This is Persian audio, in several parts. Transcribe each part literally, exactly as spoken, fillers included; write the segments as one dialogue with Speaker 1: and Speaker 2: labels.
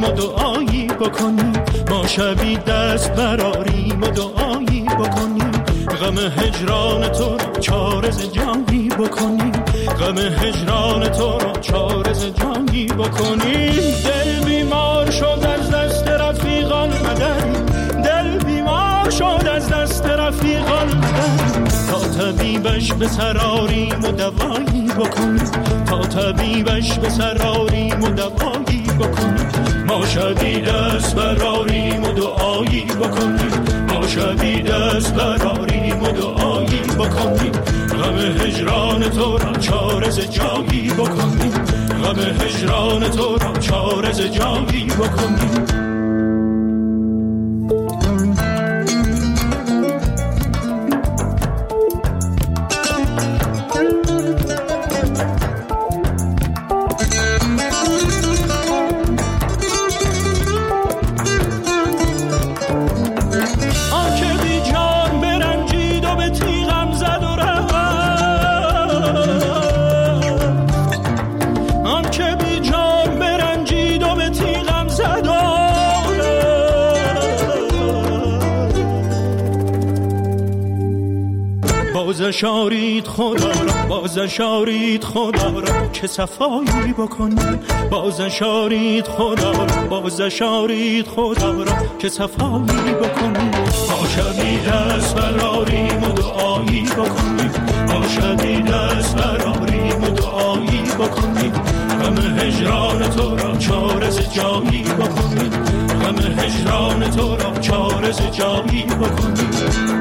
Speaker 1: و دعایی بکنیم، ما شبی دست براریم و دعایی بکنیم، غم هجران تو را چارز جانی بکنیم، غم هجران تو را چارز جانی بکنیم. دل بیمار شد از دست رفیقان مدد، دل بیمار شد از دست رفیقان مدد، تا طبیبش به سراریم و دوایی بکنیم، تا طبیبش به سراریم و دوایی بکنیم، ما شبی دست براریم و دعایی بکنیم، ما شبی دست براریم و دعایی بکنیم، غم هجران تو را چارز جایی بکنیم، غم هجران تو را چارز جایی بکنیم. بازشارید خدا را، بازشارید خدا را که صفایی بکنیم، بازشارید خدا را، بازشارید خدا را که صفایی بکنیم، ما شبی دست براریم و دعایی بکنیم، ما شبی دست براریم و دعایی بکنیم، غم هجران تو را چارز جایی بکنیم، غم هجران تو را چارز جایی بکنیم.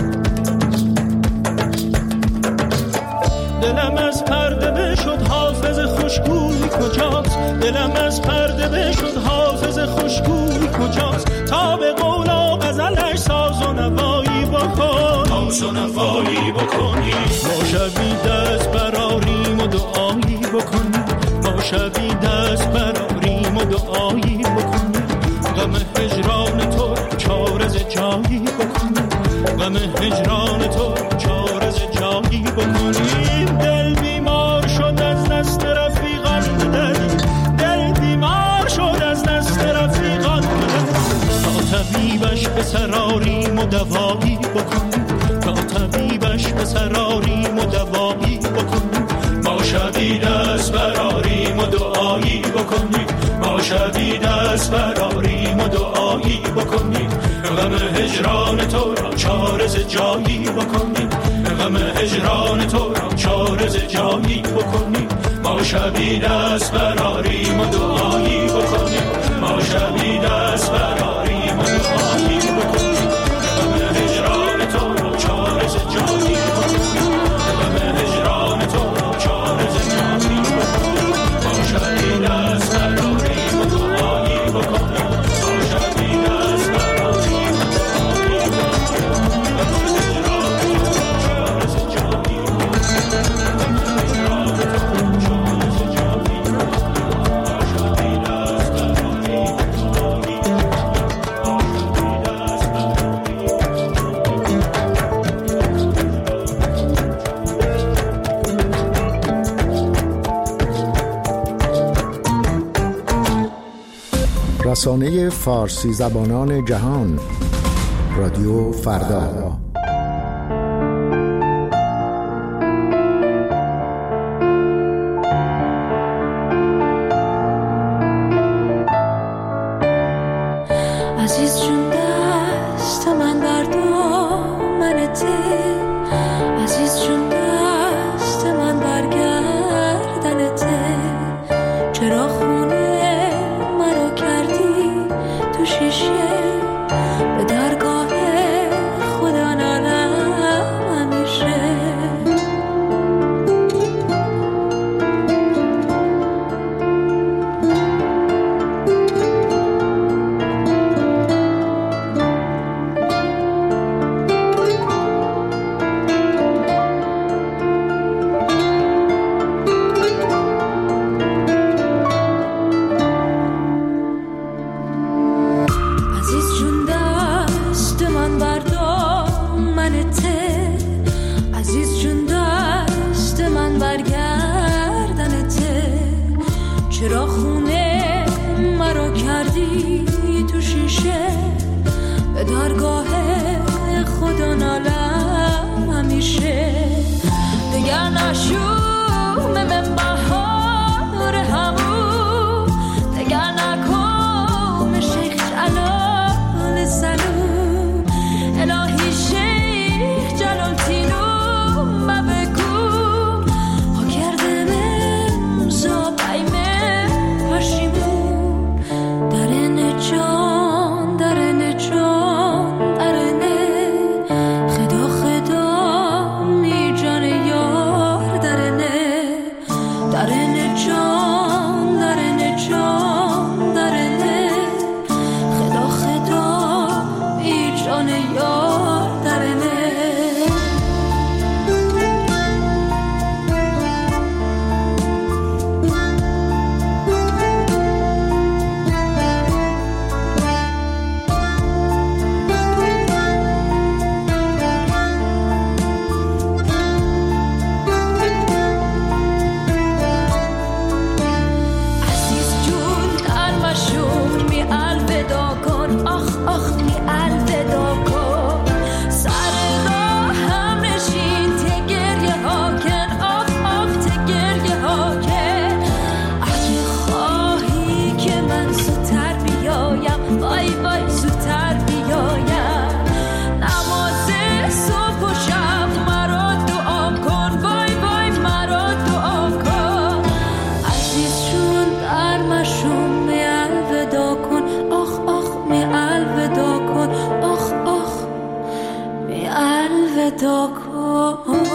Speaker 1: دلم از پرده بشد حافظ خوشگوی کجاست، دلم از پرده بشد حافظ خوشگوی کجاست، تا به قول و غزلش ساز و نوایی بکن، ساز و نوایی بکنی، ما شبی دست براریم و دعایی بکنیم، ما شبی دست براریم و دعایی بکنیم، غم هجران تو چارز جایی بکنیم، غم هجران تو چارز جایی بکنیم. دل بیمار شد از دست رفیقان مدد، دل بیمار شد از دست رفیقان مدد، تا طبیبش به سراریم و دوایی بکنیم، تا طبیبش به سراریم و دوایی بکنیم، ما شبی دست براریم و دعایی بکنیم، ما شبی دست براریم و دعایی بکنیم، غم هجران تو را چارز جایی بکنیم، غم هجران تو را چارز جایی بکنیم، ما شبی دست براریم و دعایی بکنیم، ما شبی دست براریم و دعایی بکنیم، غم هجران تو را چارز جایی بکنیم، غم هجران تو را چارز جایی بکنیم، ما شبی دست براریم و دعایی بکنیم، ما شبی دست براریم و دعایی
Speaker 2: رسانه فارسی زبانان جهان، رادیو فردا.
Speaker 3: عزیز جون دست من بردار منته، عزیز جون دست من برگردنته، چرا خونه مرا کردی تو شیشه، به درگاه خدا کردی تو شیشه به دارگاه خدا نالم همیشه دیگر نشوم من بهار همون دیگر نکن شیخ جلال سلوم الهی شیخ جلال تینوم و بگو ها کردم امزا بایمه پشیمون درن جان درن جان درنه خدا خدا می جان یار درنه درن جان درن جان درنه خدا خدا می جان یار درنه عزیز جون در مشون می الودا کن آخ آخ می الودا کن سر راه هم نشین ته گریه ها کن آخ آخ ته گریه ها کن اگه خواهی که من زودتر بیایم وای وای زودتر بیایم نماز صبح و شب مرا دعا کن وای وای مرا دعا کن عزیز جون در مشون می الودا کن آخ آخ می الودا کن آخ آخ می الودا کن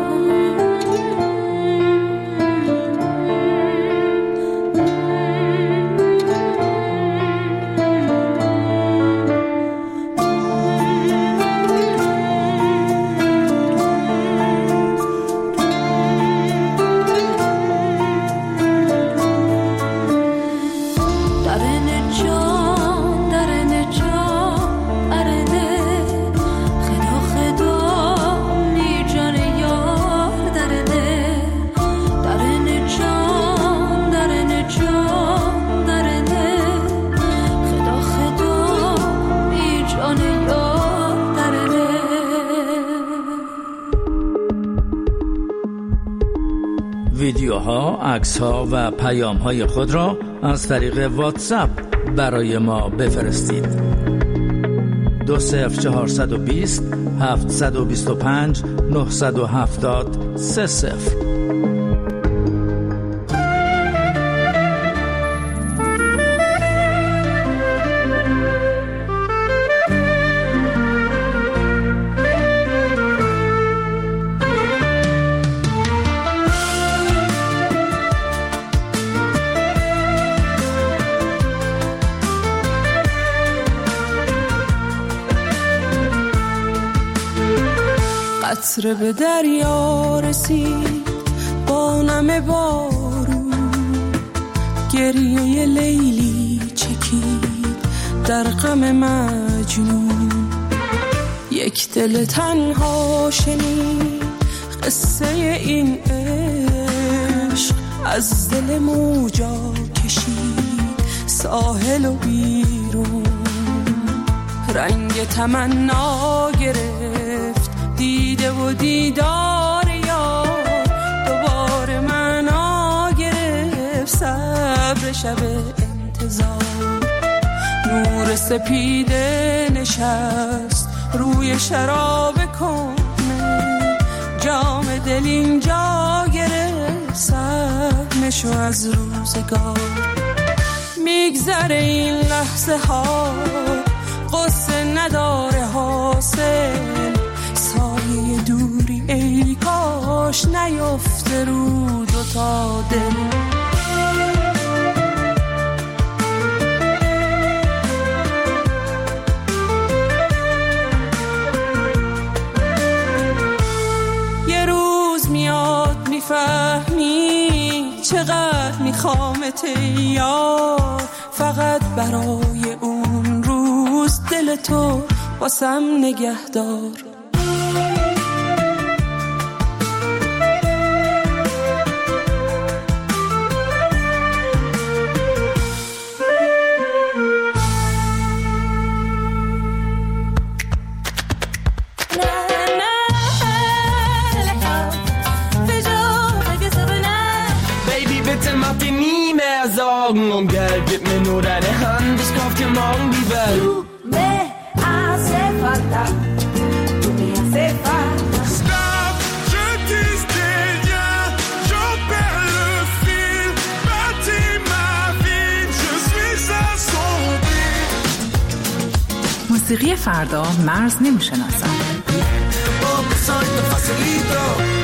Speaker 3: درن جان درن جان درنه خدا خدا می جان یار درنه درن جان درن جان درنه خدا خدا می جان یار درنه
Speaker 4: ویدیوها، عکس‌ها و پیام‌های خود را از طریق واتساپ برای ما بفرستید. دو صفر چهارصد و بیست هفتصد و بیست و پنج نهصد و هفتاد سه صفر.
Speaker 5: قطره به دریا رسید با نم بارون گریه لیلی چکید در غم مجنون یک دل تنها شنید قصه این عشق از دل موجا کشید ساحل و بیرون رنگ تمنا گرفت دیده و دیدار یار دوباره معنا گرفت صبر شب انتظار نور سپیده نشست روی شراب کنه جام دل اینجا گرفت سهمشو از روزگار میگذره این لحظه ها قصه نداره حاصل سایه دوری ای کاش نیفته رو دوتا دل یه روز میاد میفهمی چقدر میخوامت یار فقط برای اون روز دل تو واسم نگهدار
Speaker 6: mehr Sorgen und Geld, gib mir nur deine Hand, ich kauf dir morgen die Welt.
Speaker 3: Du me hace falta, tu me hace falta.
Speaker 7: Stop, je tisse des liens, j'en perds le fil, bâtis ma vie, je suis assombri.
Speaker 8: موسیقی فردا مرز نمیشناسد.
Speaker 6: Soy tu facilito.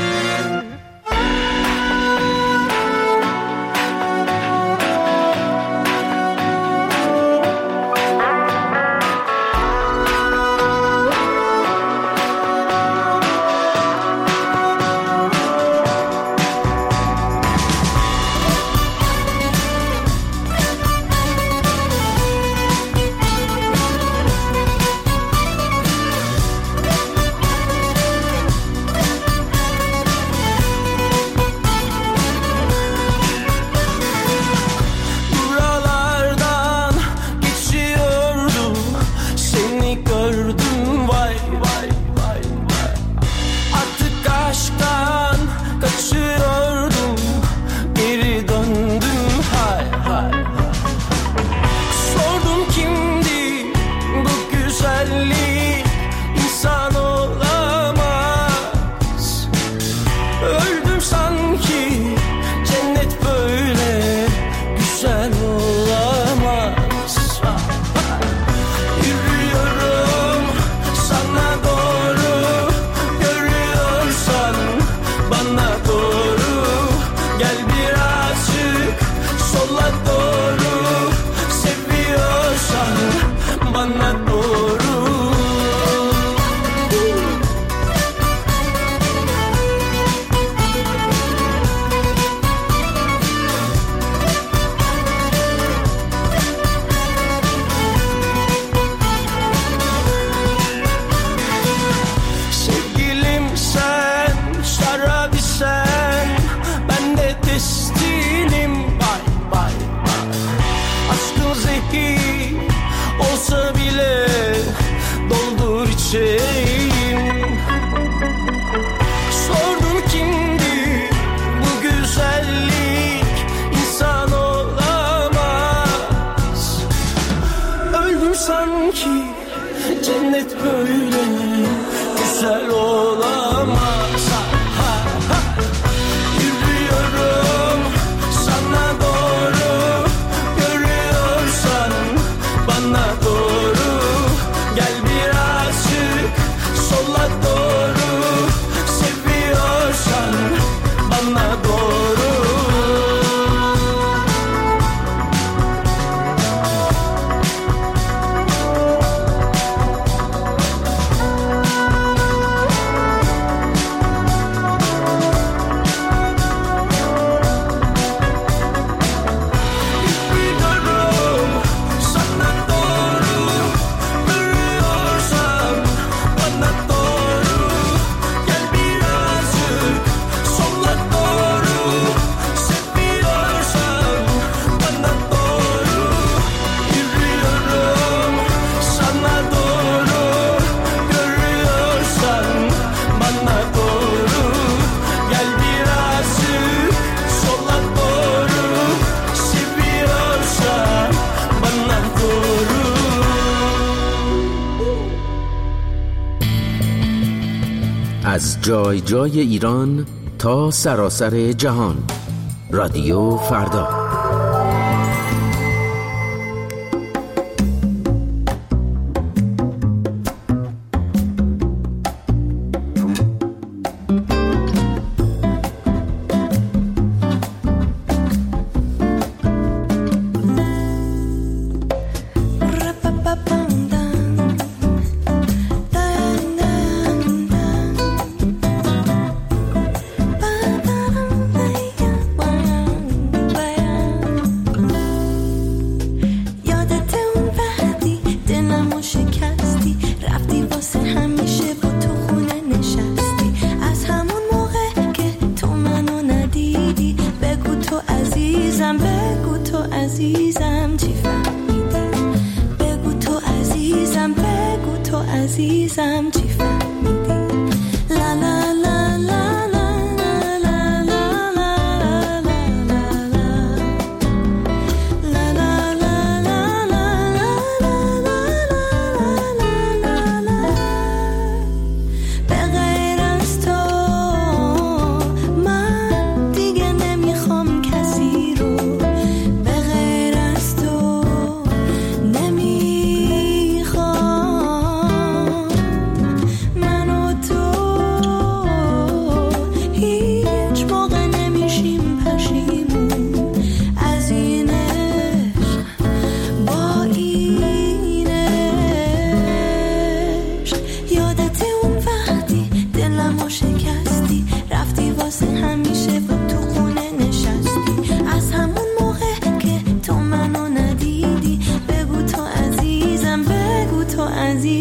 Speaker 9: از جای جای ایران تا سراسر جهان، رادیو فردا.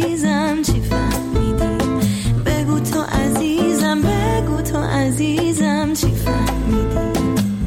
Speaker 3: عزیزم چی فهمیدی؟ بگو تو عزیزم، بگو تو عزیزم چی فهمیدی؟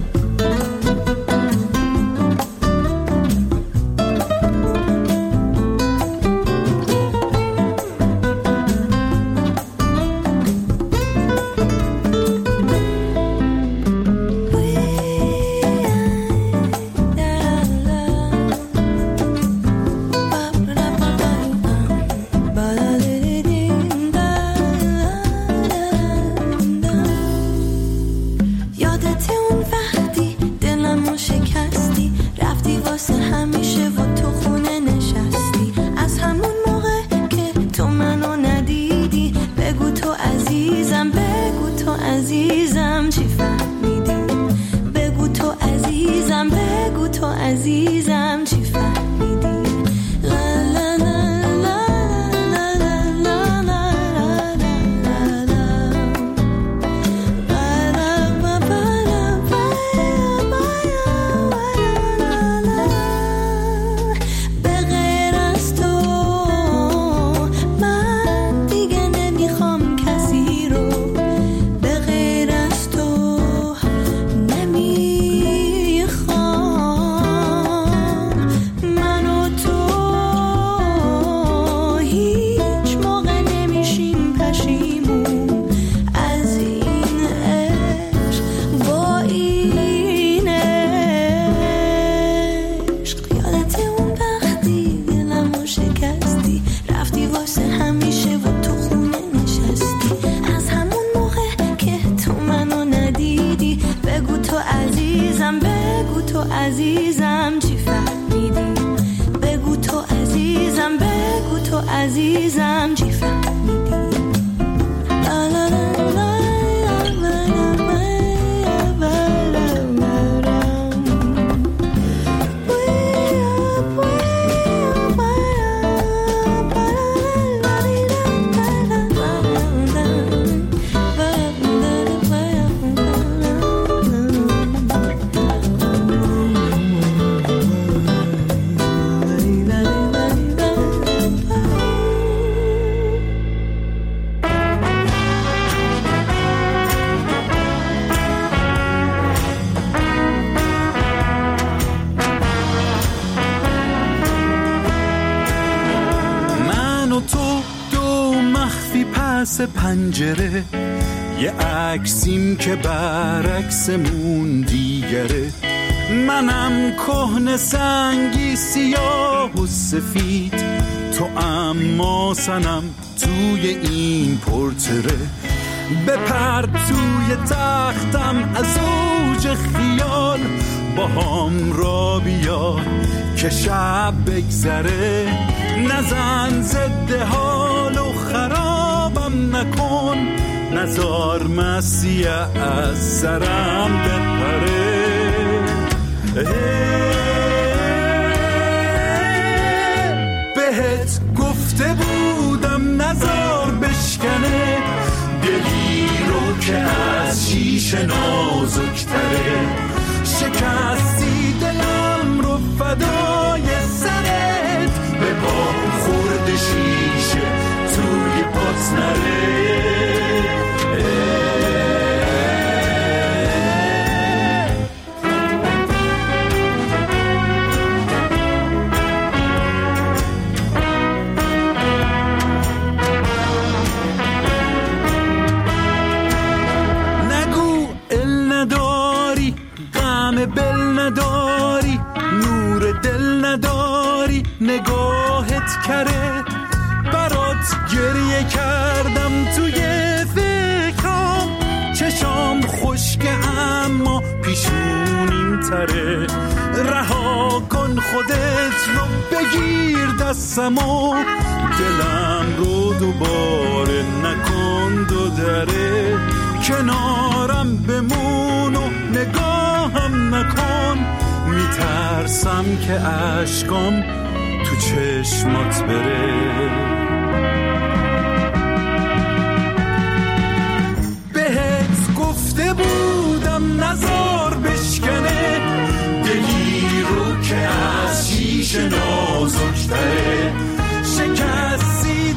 Speaker 7: پنجره یه عکسیم که برعکسمون دیگره، منم کهنه سنگی سیاه و سفید، تو اما سنم توی این پورتره، بپر توی تختم از اوج خیال، با هم را بیا که شب بگذره، نزن ضد حال و خرابم نکن، نزار مسیح از سرم بپره. بهت گفته بودم نزار بشکنه، دلی رو که از شیشه نازکتره، شکستی دلم رو فدای سرت، به با خورد شیشه توی پات نره. نگو ال نداری، غم بل نداری، نور دل نداری، نگاهت کره، برات گریه کردم توی فکرام، چشام خشکه اما پیشونیم تره، رها کن خودت رو بگیر دستمو، دلم رو دوباره نکن دو دره، کنارم بمون و نگاهم نکن، میترسم که اشکام تو چشمات بره. بهت گفته بودم نزار بشکنه، دلی رو که از شیشه نازکتره، شکستی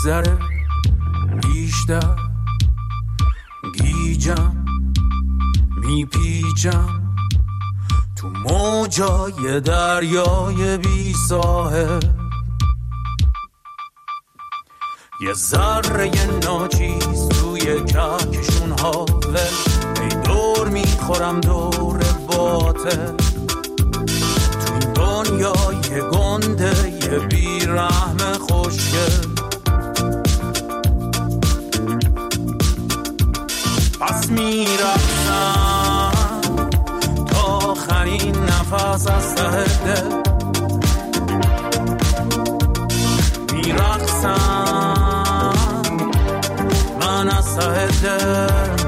Speaker 10: میگذره بیشتر گیجم میپیچم تو موجای دریای بی ساحل یه ذره ناچیز توی کهکشون حاول ای دور میخورم دور باطل تو این دنیای گنده یه بیرحم خوشگل پس میرفتم تا آخرین نفس از ته دل میرقصم من از ته دل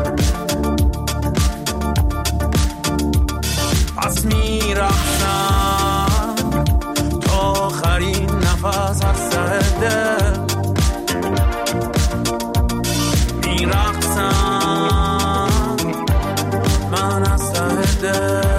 Speaker 10: پس میرفتم تا آخرین نفس از ته دل میرقصم من از ته دل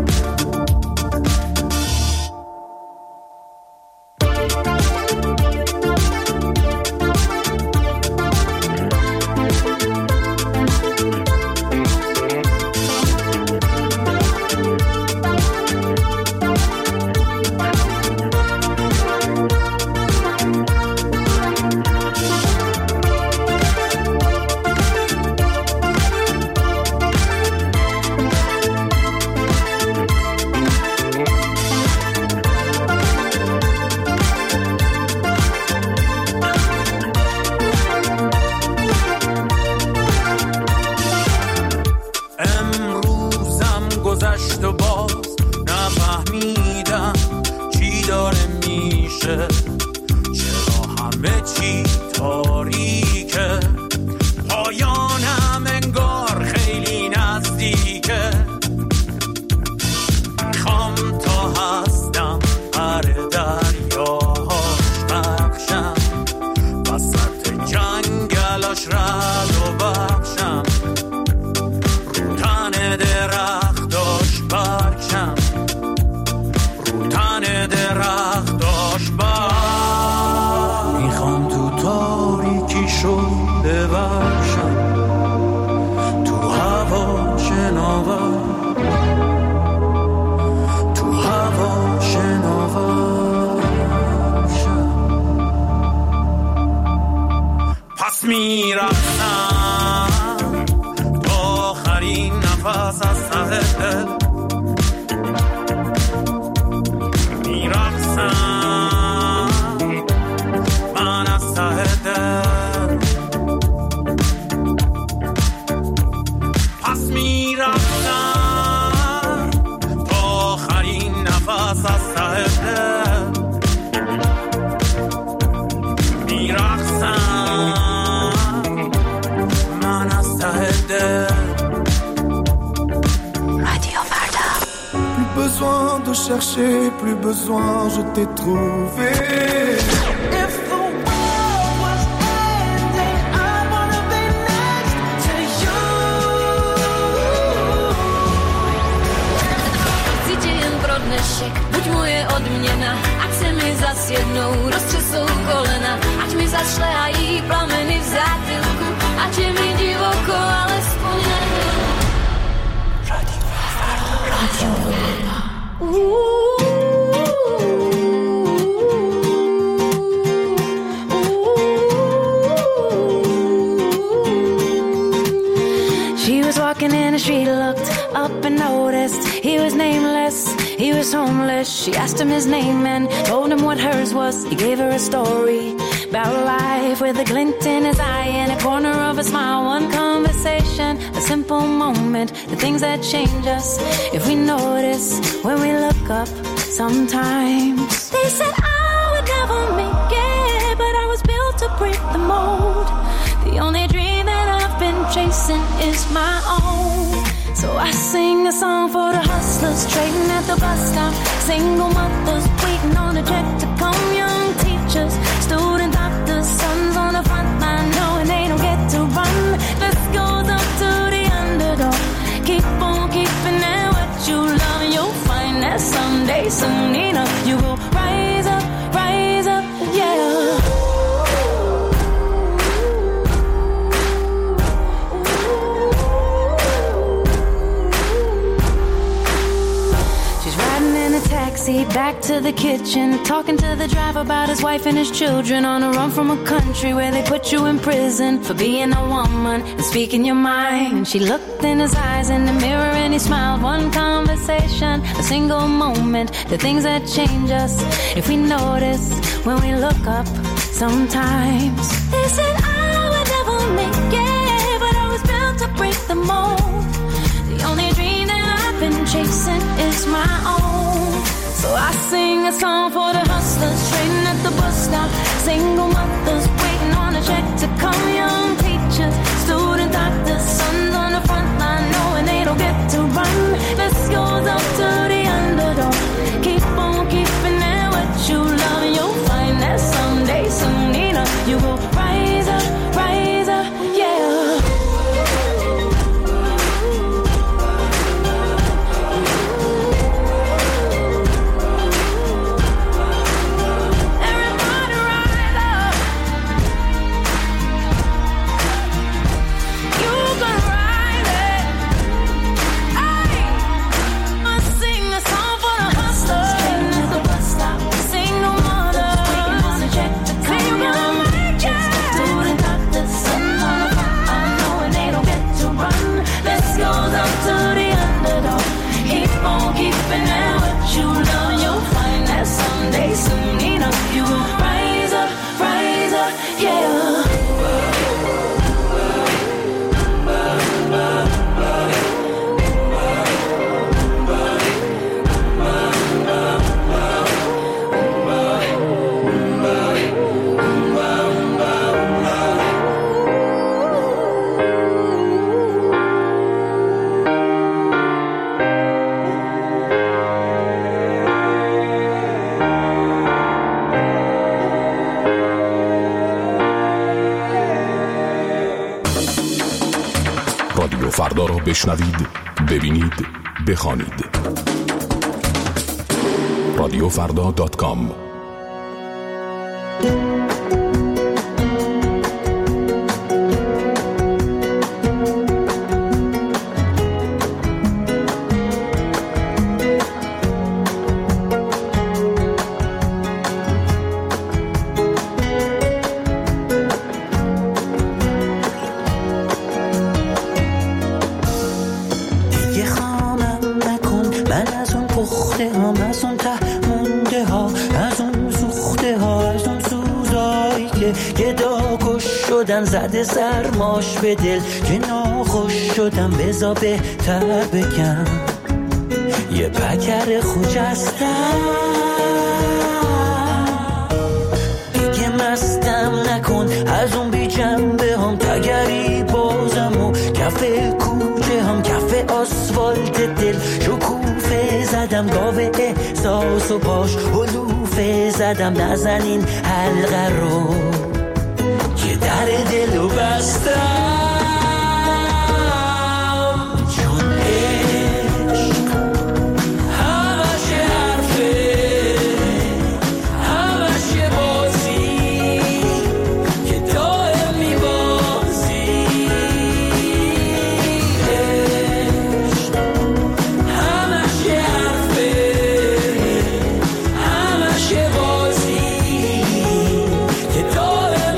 Speaker 7: Chercher, plus besoin, je t'ai trouvé. If the world was ending, I wanna be next to you.
Speaker 3: Cíti jen pro dnešek, buď moje odměna, ať se mi zas jednou roztřesou kolena, ať mi zašlehají plameny v zátylku, ať je mi divoko, alespoň na chvíli. Radio Farda, Radio Farda.
Speaker 11: She was walking in the street, looked up and noticed he was nameless, he was homeless. She asked him his name and told him what hers was. He gave her a story about life with a glint in his eye and a corner of a smile. One conversation, a simple moment, the things that change us if we notice when we look up sometimes. They said I would never make it, but I was built to break the mold. The only dream that I've been chasing is my own. So I sing a song for the hustlers trading at the bus stop, single mothers waiting on a check to come, young teachers, student doctors, sons on the front line knowing they don't get to run. This goes up to the underdog. Keep on keeping at what you love and you'll find that someday, soon enough, you will rise up, rise up, yeah. backseat, back to the kitchen, talking to the driver about his wife and his children, on a run from a country where they put you in prison for being a woman and speaking your mind. She looked in his eyes in the mirror and he smiled. One conversation, a single moment, the things that change us if we notice when we look up sometimes. They said I would never make it, but I was built to break the mold. The only dream that I've been chasing is my own. So I sing a song for the hustlers trading at the bus stop, single mothers waiting on a check to come, young teachers, student doctors, sons on the front line knowing they don't get to run. This goes up to the underdog. Keep on keeping it what you love, and you'll find that someday, soon enough, you will rise up, rise up, yeah.
Speaker 12: فردا را بشنوید، ببینید، بخوانید. رادیو فردا دات کام.
Speaker 13: زده سرماش به دل که ناخوش شدم، بزا بهتر بگم یه پکر خوجستم دیگه مستم نکن، از اون بی جنبه هم تگری بازم و کف کوچه هم کف آسفالت دل شکوفه زدم، گاوه احساس و پاش حلوفه زدم، نزنین حلقه رو در دلو بستم، چون عشق همش حرفه، همش بازی که دائم میبازی، عشق همش حرفه، همش بازی که دائم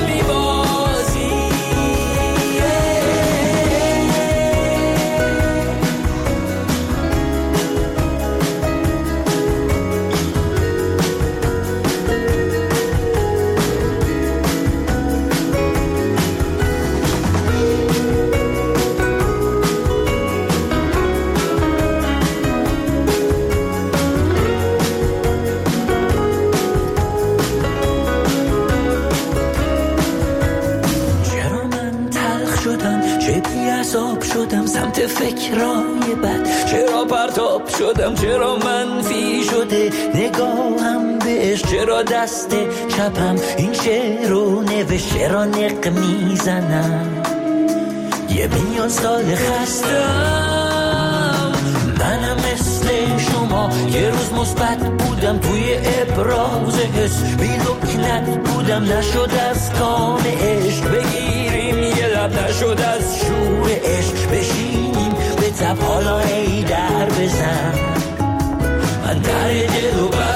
Speaker 13: سمت فکرای بد، چرا پرتاب شدم، چرا منفی شده نگاهم بهش، چرا دست چپم این شعر رو نوشت، چرا نق میزنم یه میلیون سال خستم، منم مثل شما یه روز مثبت بودم توی ابراز حس، بی لکنت بودم نشد از کام عشق بگیریم یه لب، نشد از شور عشق بشینیم به تب، حالا ای در بزن من در دل و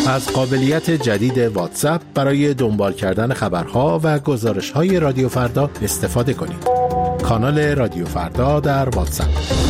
Speaker 14: از قابلیت جدید واتساپ برای دنبال کردن خبرها و گزارش‌های رادیو فردا استفاده کنید. کانال رادیو فردا در واتساپ.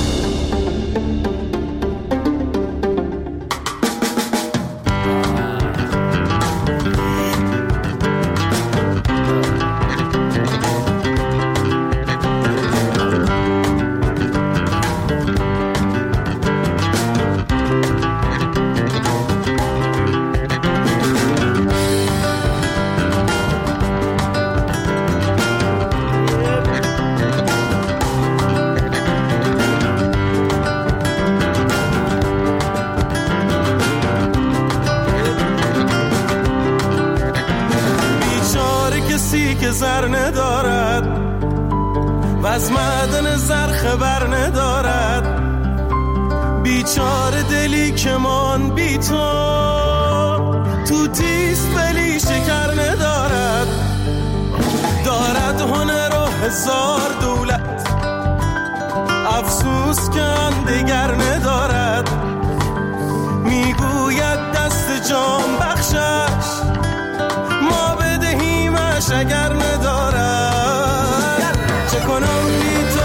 Speaker 15: زر ندارد و از معدن زر خبر ندارد، بیچاره دلی که من بی تو تو تیست ولی شکر ندارد، دارد هنر و هزار دولت افسوس که هم دگر ندارد، میگوید دست جان بخشش ما بدهیمش اگر ندارد، چه کنم بی تو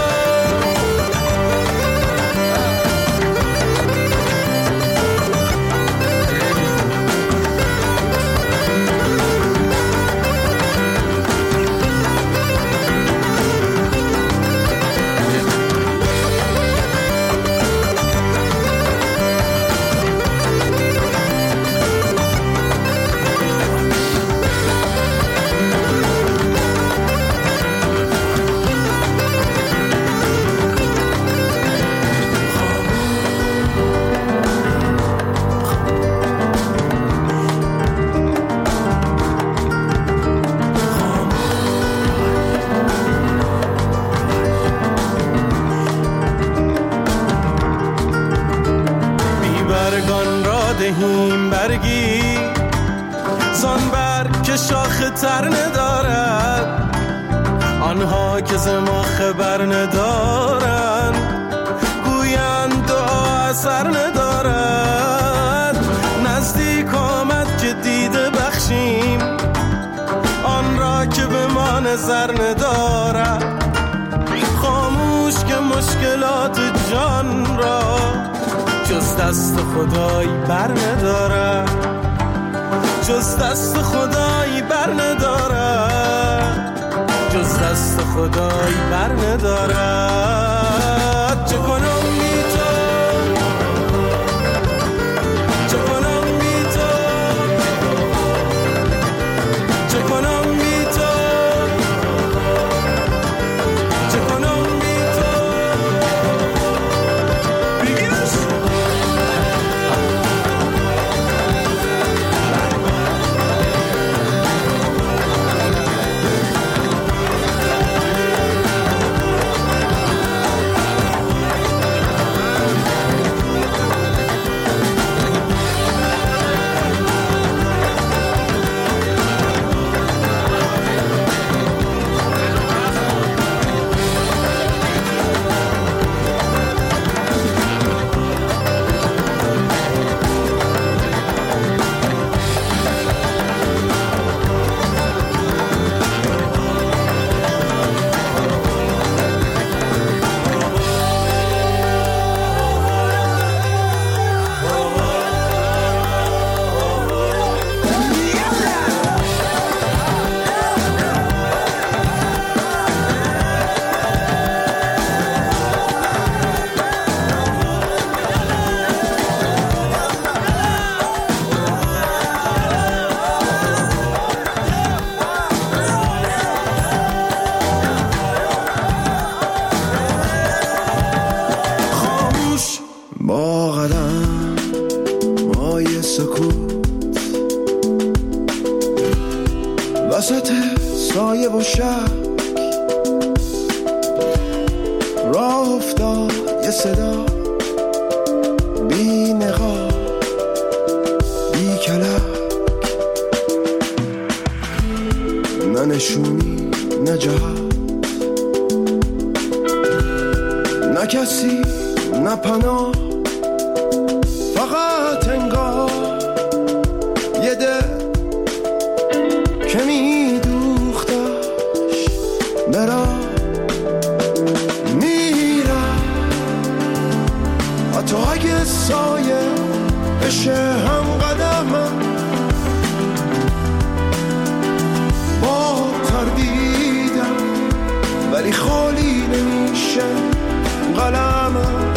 Speaker 15: دهیم برگی زان برگ که شاخ تر ندارد، آنها که ز ما خبر ندارند گویند دعا اثر ندارد، نزدیک آمد که دیده بخشیم آن را که به ما نظر ندارد، خاموش که مشکلات جان را جز دست خدایی بر ندارد، جز دست خدایی بر ندارد، جز دست خدایی بر ندارد، چه کنم بی تو چه کنم بی تو چه کنم بی تو چه کنم بی تو بگیرش وسط سایه و شک راه افتاد یه صدا بی نقاب بی کلک، نه نشونی نه جهت، نه کسی نه پناه، فقط انگار حتی اگه سایه بشه هم قدمم، با تردیدم ولی خالی نمیشه قلمم.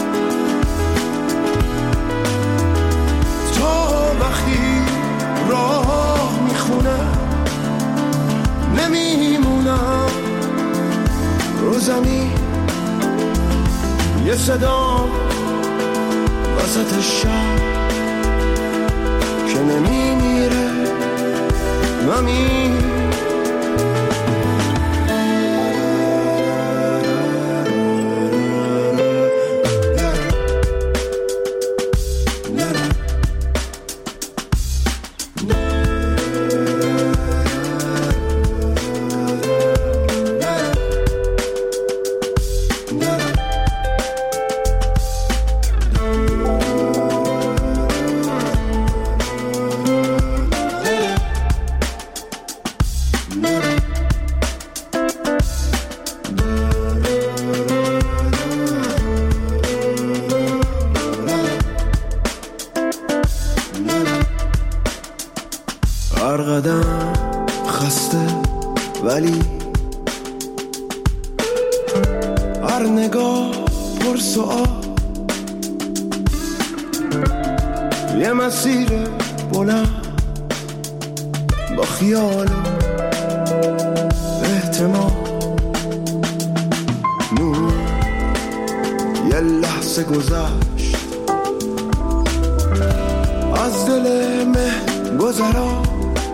Speaker 15: تا وقتی راه میخونه نمیمونم رو زمین، یه صدا وسط شب که نمیمیره نمی هر قدم خسته ولی هر نگاه پر سؤال، یه مسیر بلند با خیال و احتمال، نور یه لحظه گذشت از دل مه گذرا،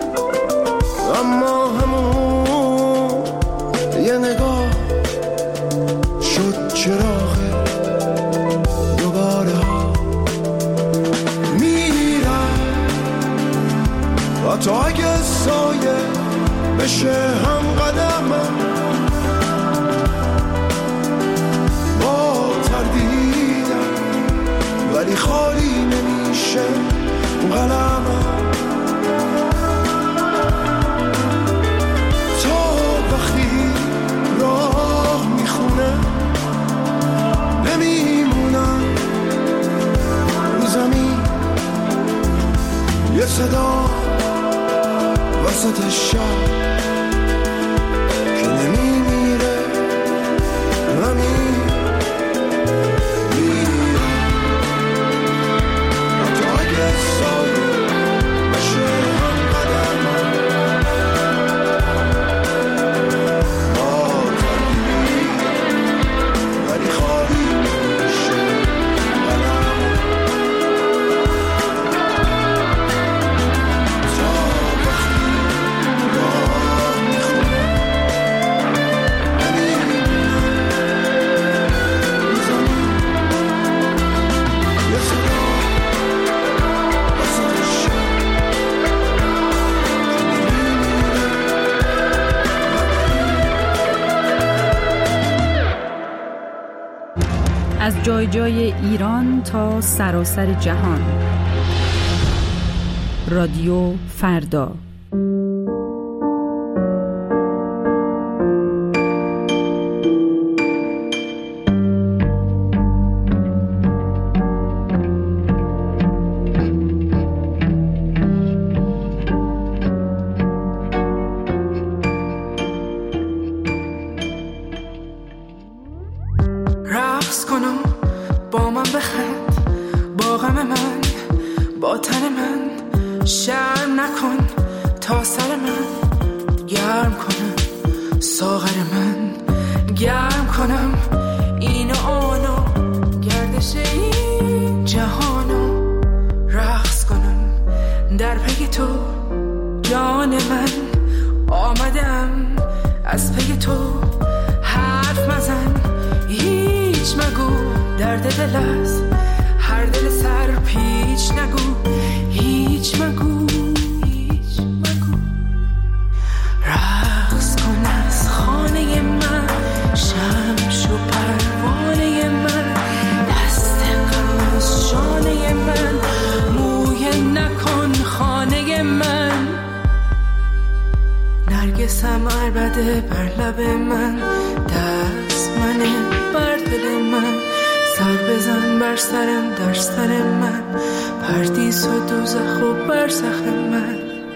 Speaker 15: اما همون یه نگاه شد چراغ دوباره ها. میرم و تا اگه سایه بشه هم قدمم، با تردیدم ولی خالی نمیشه قلمم. راه میخونه نمیمونم رو زمین، یه صدا وسط شب که نمیمیره نمی میره. حتی اگه سایه بشه هم قدمم،
Speaker 8: از جای جای ایران تا سراسر جهان. رادیو فردا.
Speaker 5: نرگسم عربده بر لب من، دست منه بر دل من، سر بزن بر سرم در سر من، پردیس و دوزخ و برزخ من.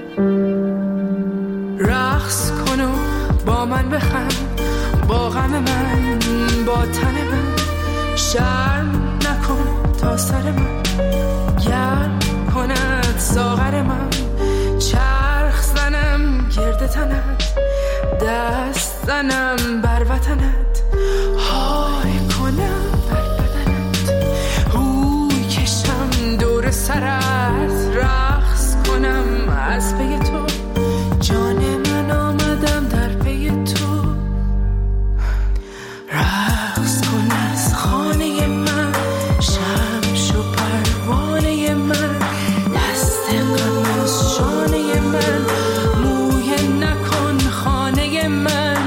Speaker 5: رقص کن و با من بخند، با غم من، با تن من. شرم نکن تا سر من گرم کند ساغر من. چرخ زنم گرد تنت، دست زنم بر وطنت. های کنم بر بدنت، روی کشم دور سرت. رقص کنم از پی تو، جان من آمدم در پی تو. رقص کن از خانه من، شمش و پروانه من. دست غم از شانه من، مویه نکن خانه من.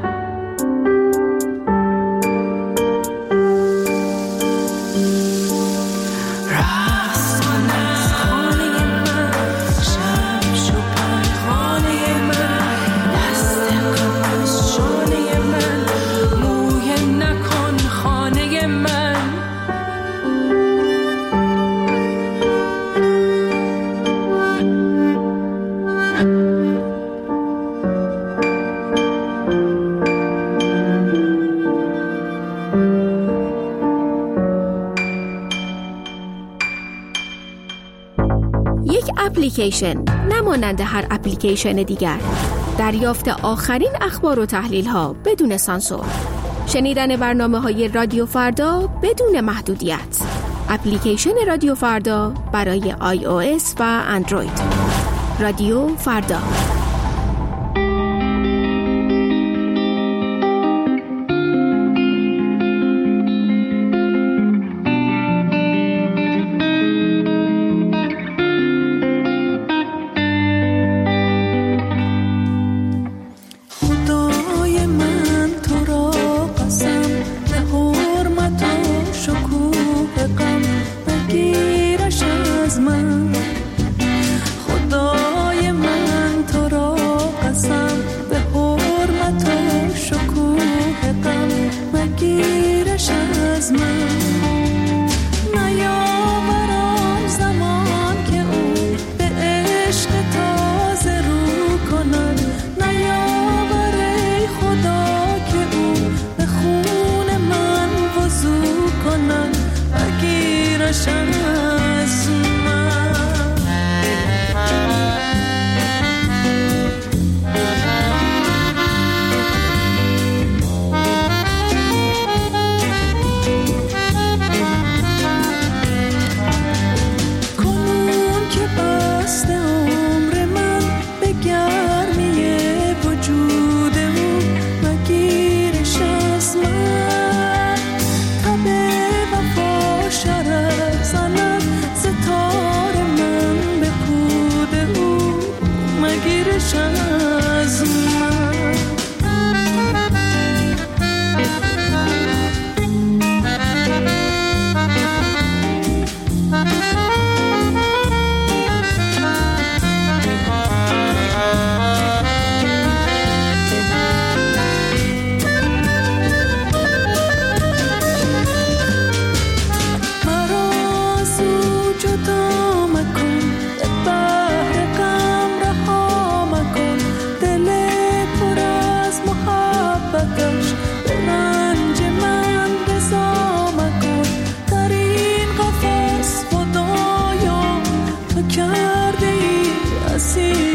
Speaker 5: رقص کن از خانه من، شمش و پروانه من. دست غم از شانه من، مویه نکن خانه من.
Speaker 16: یک اپلیکیشن نمانند هر اپلیکیشن دیگر. دریافت آخرین اخبار و تحلیل ها بدون سانسور. شنیدن برنامه های رادیو فردا بدون محدودیت. اپلیکیشن رادیو فردا برای آی او اس و اندروید. رادیو فردا.
Speaker 7: کرده ای اسیر